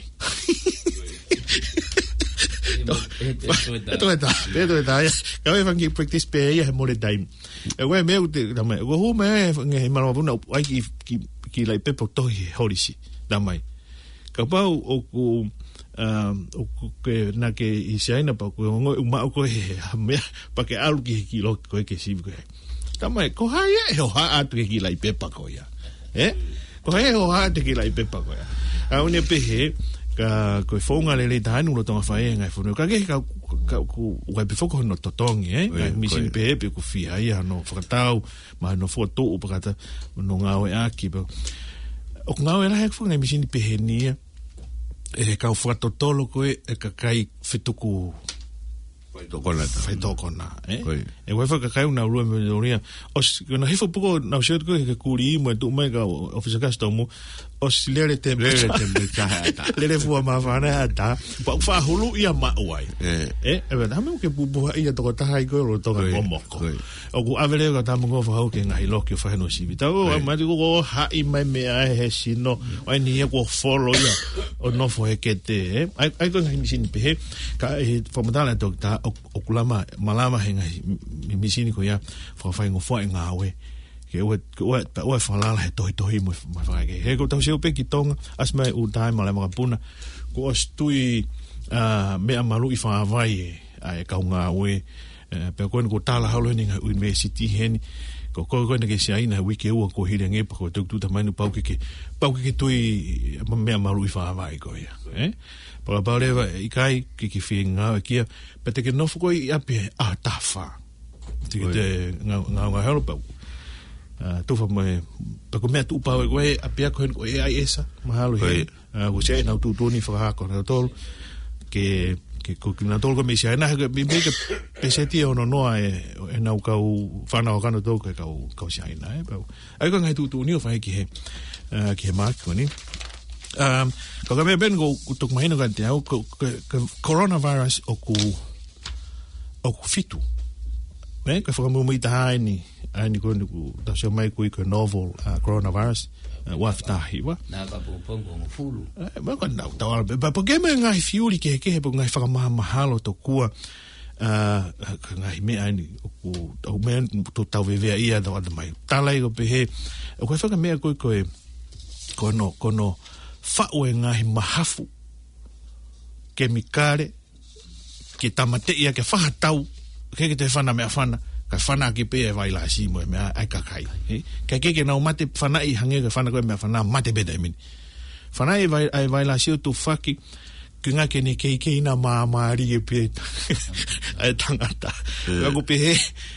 Eto ya ka o evangi practice pe ya more time we me da mai go hu me nge ma na ai ki lai pe po to holisi da mai ka pa o ku o ke na ke isaina pa ko ngo uma ko he me pa ke alu ki lo ko ke si ko tama ko ha ye ho ha at ki lai pe pa ko ya ko he ho ha at ki lai pe pa ko ya a une pe he ka ko fonga le tanu lo tonga fa e ngai fo ka ke ka ku wa pe fo ko no totongi mi sin pe pe ku fi ai no fratau ma no foto o pa ta no ngawe aki o ngawe la hek fo ngai mi sin pe he ni ka whakatotolo koe ka kai whituku fai tokona wai whakakai una urua me doria na hifo puko na usiot koe ke kuri imo e tu mai ka ofisa kastomu os lere lere fua mawhana hata pa whahulu ia mauai hame uke pupuha ia toko tahai koe ro toka komoko o ku avere ka tamungo whahau ke ngahi loki o whaheno sibi tau mati ko hai mai mea he sino ai ni e ko follow ia o nofo he kete ai koe ngahi misini pehe ka e whamatala tokta o kulama malama he ngahi misini ko ia whawhaingo whae ngawe ke o falala he tohi mo mai ke he ko tau se pe ki tonga as mai u tai mala ma puna ko stui me amalu I fa vai ai ka nga we pe ko ko tala halo ni university hen ko ne ke sia ina wiki o ko hile nge ko tu ta manu pau ke tui me amalu I fa vai ko ya pa pa leva I kai ki finga kia pe te ke no fo I ape a tafa te nga halo pa tofa mai pa ko me tu pa ko e apia ko e ai esa mahalo he ko se na tu ni fa ko na tol ke ko na tol ko me sia na ke me ke peseti o no e na ka u fa na ka no to ka sia na pa ai ko ngai tu ni fa ki he mark ko ni ko ka me ben go tu mai no ka te ko coronavirus o ku fitu ka fa mo mai ta ni ani ko ta se mai ko novel coronavirus waftahi wa na ka pongo fulu ba ko na ta wa ba po ke me ngai fiuli ke po ngai fa mahalo to kua ngai me ani ko o men to ta veve ia da mai tala I go pe he ko fa me ko no fa o ngai mahafu kemikale ke tamate ia ke fa tau ke te fana me fana ka fana ki pe vai la si mo me ai ka kai ke na mate fana I hange ka fana ko me fana mate be da min fana ai vai la si tu faki kinga ke ne ke na ri pe ai tangata ko pe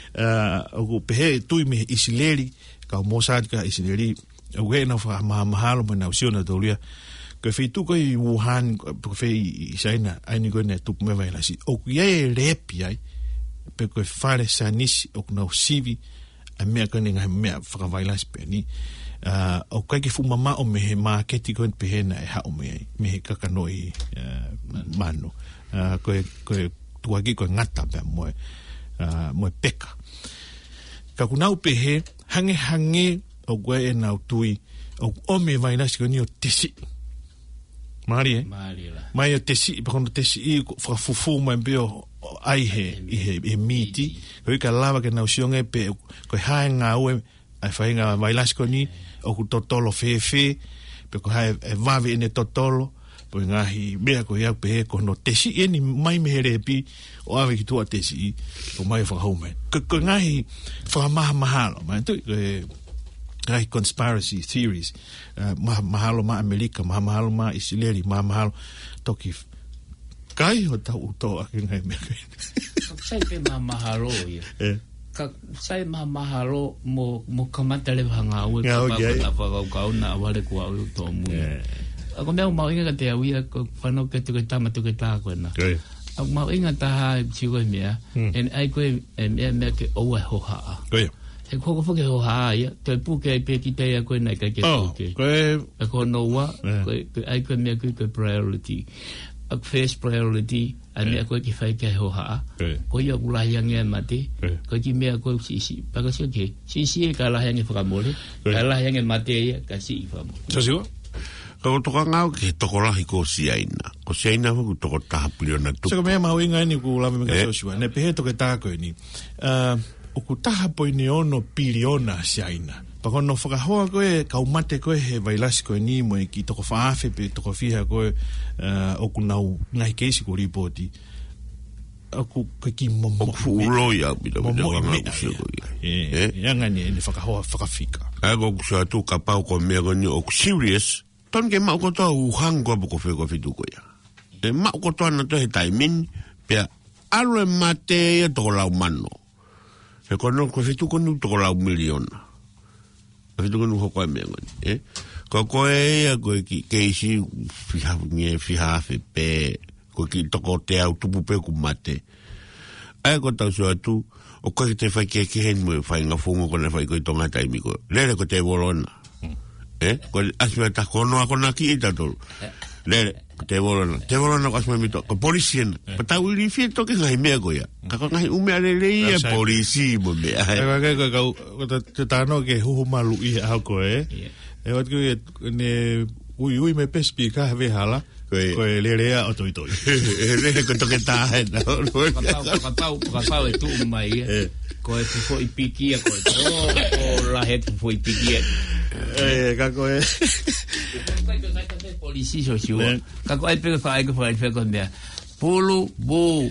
tu me isileri ka mosad ka isileri o na fa mahalo me na usiona dolia ke fitu ko I Wuhan ko fe China ai ni ko ne tu me vai la si o ye repi ai pe koe whare sa nisi o kuna sivi a mea kone ngai mea whakawailas pe ni o kai ke fumama o me he maaketi koe pe hena e hao me he kakanoi mano koe tuagi koe ngata pe moe peka ka kunau pe he hange o koe e nau tui o me vailas koe ni o tesi Mari mai o tesi pa kono tesi I whakafufu mai beo ai he miti koi ka lava ke nau sionge pe koi hae ngā ue ai whainga vailasko ni o ku totolo fe pe ko hae vavi ene totolo po ngahi mea ko iau pe kono tesi eni mai mehere pi o ave ki tua tesi o mai whakahome ko ngahi whakamaha mahalo mai tu ngai conspiracy theories mahalo ma Amerika mahalo ma Israeli mahalo toki kai ho tau to a ngai me sai pe mahalo ia ka sai mahalo mo kamata le hanga o ka na wale ko au to mu ko me mau inga te au ia ko fano ke te tama te ta ko na au mau inga ta chi ko me en ai ko me ke o ho ha e koko foke ho haia te puke pe ki te ko nei ka ke puke ko no wa ko ai ko me ko priority a first priority a me ko ki fai ke ho ha ko ia kula yang e mate ko ki me ko si pa ko si ka la yang e fa mole ka la yang e mate ka si fa mo so ko to ka ngau ke to ko la ko si aina ko to ko ta puliona tu so me mau inga ni ku la me ka so ne pe to ke ta ko ni o ku taha po ni ono piliona siaina. Pako no whakahoa koe, kaumate koe he vailasi koe ni mo e ki toko whaafe pe toko whiha koe o ku nau ngai keisi ko ripoti. O ku ki momo. O ku uroia bila momo Iangani ene whakahoa whakawhika. Ego ku sa tu ka pau ko mea gani o ku serious, ton ke mau kotoa uhang koe po ko whiko whitu koe. E mau kotoa na to he taimin, pia alo e mate e toko lau mano. E kono ko fitu kono to la miliona. Fitu kono ko kwa mengo, Ko koe ko ki keisi fiha pe ko ki to ko te au tupu pe ku mate. Ai ko tau so tu o ko te fai ke hen mo fai nga fungo ko na fai ko tonga tai mi ko. Lele ko te volona. Ko asmeta kono akona ki ita to. Lele te volona ko asma mi to ko policien pata uri fieto ke ngai me ko ya ka ko ngai ume ale le ya polici mo me ka te tano ke hu malu I a ko e wat ko ne ui me pespi ka ve hala ko le o toi le ko to ke ta ka tau e tu mai ko e fo I piki ko o la het fo I piki ka ko e polisi so siu ka ko ai pe fa ai ko ko me pulu bu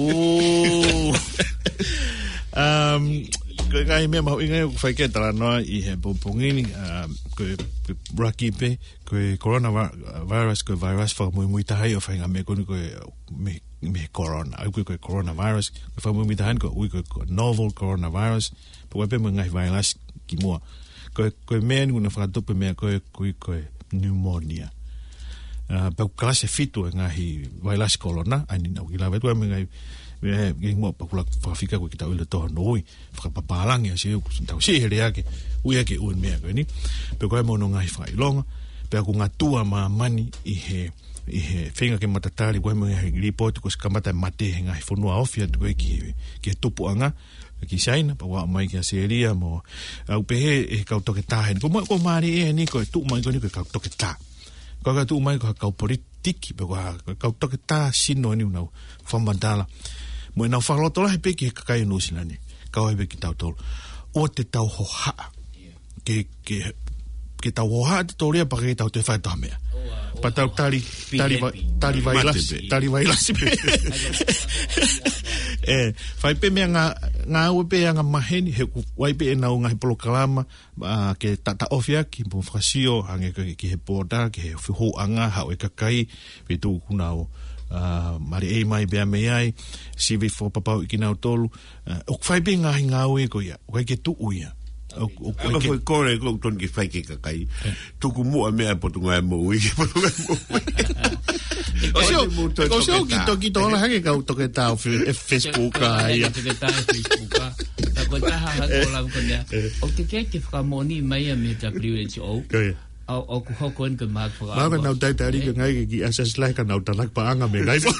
ko ngai me mau ingai ko fai ke tala no I he popongini ko rakipe ko coronavirus ko virus fa muy tai o fa me ko me corona ko coronavirus ko fa muy tai ko ko novel coronavirus po pe mo ngai virus ki mo ko me nguna fa to pe me ko pneumonia pa klase fitu ngahi virus corona ani na ila vetu me ngai ngi mo pa kula fa fika ko kita ile to noi fa papalang ya si tau si hele yake uya ke un me ko ni pe ko mo no ngai fa ilonga pe ko ngatua ma mani I he finga ke matatari ko mo report ko skamata mate ngai fonua ofia ko ki tupu anga ki saina pa wa mai ki seria mo au pe e ka to ke ta hen ko mari e ni ko tu mai ko ni ko ka to ke ta ko ka tu mai ko ka politiki pe ka to ke ta sino ni no fa mandala mo na fa lo to la pe ki ka kai no sinani ka o be ki ta to o te tau ho ha ke tau ho ha to ria pa ke tau te fa ta me pa tau tali vailas fai pe me nga o pe nga maheni he wai pe na nga polo kalama ke tata ofia ki po frasio hange ki he porta ke fu ho anga ha o kakai pe tu kunao mari e mai be me ai CV for papa ki na tolu o fai pe nga o e ko ya o ke tu uia Aka foi kore ko ton ki fai ke kakai. Tuku mo me a potunga mo ui. O se o ki to la hake ka utoke ta Facebook ai. Toke ta Facebook. Ta ko ta ha ko la ko ne. O te ke whakamoni mai a me ta privilege o. O ku hoko en ke mak for. Ma ka nau tai tari ke ngai ki asas lai ka nau tanak pa anga me ngai.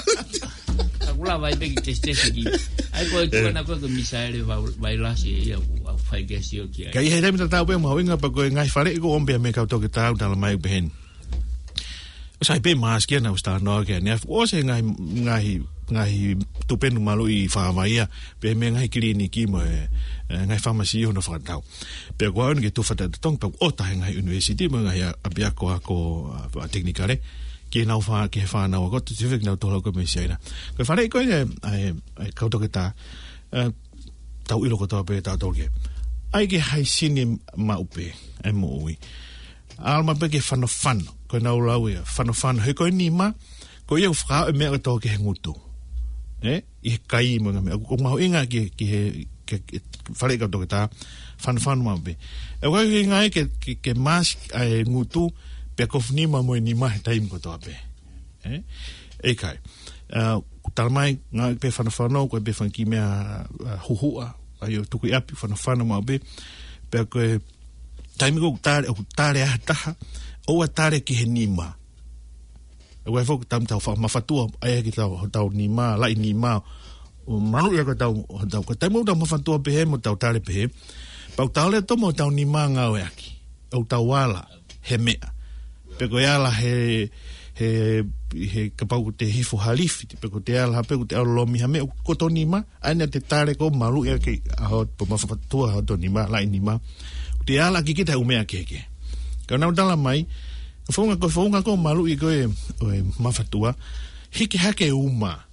Kula vai pe ki te ki. Ai ko na ko misaele vai la si ia fai ke si o ki. Kai he remi tau pe mo winga pa ko ngai fare ko ombe me ka to ke tau dala mai ben. Sai pe mas ke na usta no ke ne o se ngai tu pe malu I fa vaia pe me ngai kliniki mo ngai pharmacy no fa tau. Pe ko on ke tu fa tong pe o ta ngai university mo ngai abia ko technicale. Ke nau fa ke fa na ko tu vek na to lo ko me sina ko fa ko ai ka to ke ta tau ilo ko to pe ta to ke ai ke hai sini ma upe ai mo ui alma pe ke fa no fan ko na ula ui fa no fan he ko ni ma ko ye fra me to ke ngutu I kai mo me ko ma inga ke fa ka to ke ta fan ma be e ko inga ke mas ai ngutu pe ko fni ma mo ni ma time ko to ape e kai talmai nga pe fano ko pe fanki me huhua ayo tu ku api fano ma be pe ko time ko tare ata o tare ki ni ma o fo tam ta fa ma fatua ai ki ta ni ma la ni ma o manu ya ko ta ko time o ma fatua pe mo ta tare pe pa ta le to mo ta ni ma nga o aki o ta wala he me pe ko ala he kapau te hifu halifi pe ko te ala pe ko te lo mi hame ko to ni ma ana te tare ko malu ya ke ho po ma fatua ho to ni ma la ni ma te ala ki kita umea keke ka na dala mai fonga ko malu I ko ma fatua hiki hake uma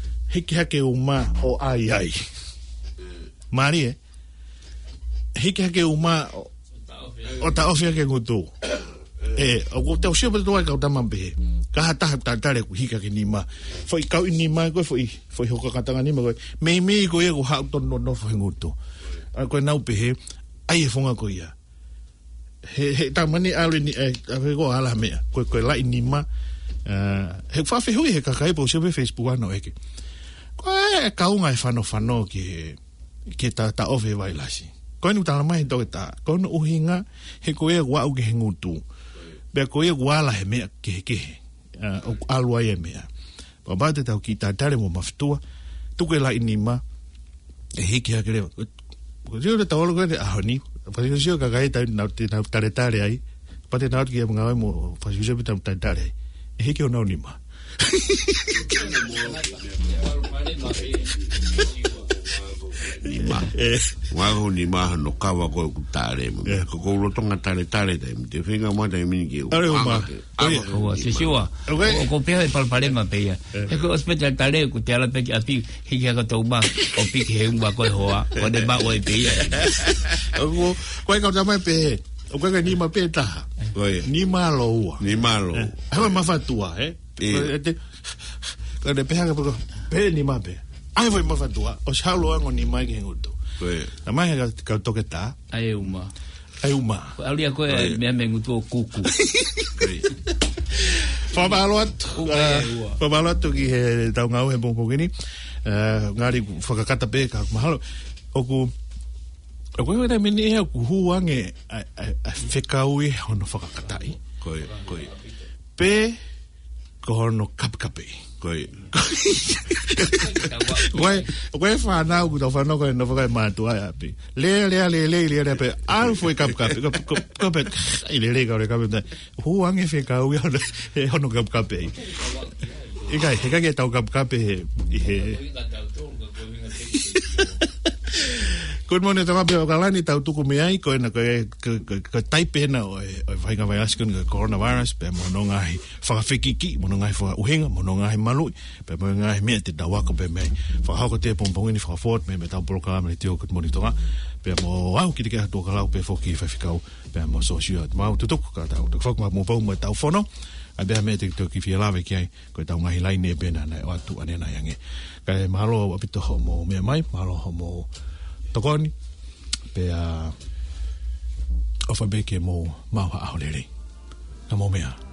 o ai mari hiki hake uma o ta ofia ke ngutu o te o siapa tu ai kau tamam pe ka hata tare ku hika ke ni ma foi kau ni ma ko foi ho ka tanga ni ma ko me ko ye ko ha to no foi ngutu ko na pe ai fonga ko ia he tamani ali ni ave ko ala me ko la ni ma he fa fe hui he ka kai po siapa Facebook ano eke ko ka unga fano ke ta ove vai lasi ko ni tala mai to ta ko no uhinga he ko e wa u ke ngutu be ko ye wala he me ke o alwa ye me pa ba te tau ki ta tare mo maftua tu ke la inima he ki ha kre ko yo te tawolo ko te ahoni pa yo sio ka gai ta na tare ai pa te na ki nga mo fa yo be ta tare he ki ona unima ni ma no kawa ko tare ko lo tonga tare te finga mo te mi ki o se siwa o ko pe pa palema pe ya e ko hospital tare ku te ala pe api hi ka to ba o pi ke un ba ko hoa ko de ba o pe ya ko ka ta mai pe o ka ni ma pe ta ni malo ha ma fatua ko de pe ha ko pe ni ma pe ai foi ma fatua o xalo ngo ni mai ke ngutu na mai ka to ke ta ai uma ali ko me ngutu kuku fa balot ki he tau ngau he bongo gini ngari whakakata pe ka mahalo oku na mini e ku huange whekaui hono whakakatai pe ko hono kapkape koe whanau ku tau whanau koe no whakai mātua e api le pe al foi kapkape ko pe i le ka ore kape huange whekau e hono kapkape i kai he kai tau kapkape he Good morning, tama pe okalani tau tuku me ai ko na ko taipe na o vai ka vai askun coronavirus pe mo no ngai fa fikiki mo no ngai fa uhinga mo no ngai malu pe mo ngai me te dawa ko pe me fa ha ko te pompong ni fa fort me tau bloka me te good morning tama pe mo au ki te ka to kala pe foki fa fikau pe mo so sure ma tu tuku ka tau fa mo po mo tau fono a be me te to ki fi lave ki ai ko tau ngai lai ne pe na o tu ane na yange ka malo apito mo me mai malo mo tokoni pe ka fa be ke mo ma ha aholele na mo mea